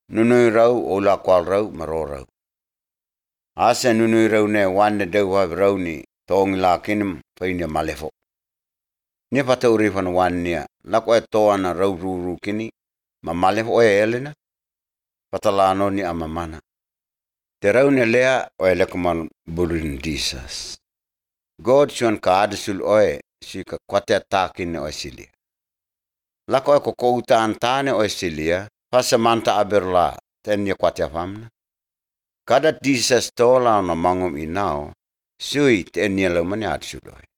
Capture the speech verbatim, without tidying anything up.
nunui rau o la kwal rau maro rau. Asa nunui rau ne wane dau hav rau ni tong la kinim paine malefo. Ni pata urifan wan nia lako e toana rau ruru kini ma malefo e elena patalano ni amamana. Te rau ne lea o e lekuman burin disas. God suan ka adesul oe si ka kwate takin o silia. Lako e koko utaan tane o silia pasa manta aberla tenya kwate famna. Kada disas tola na mangum inao sui tenya lo mani adesul oe.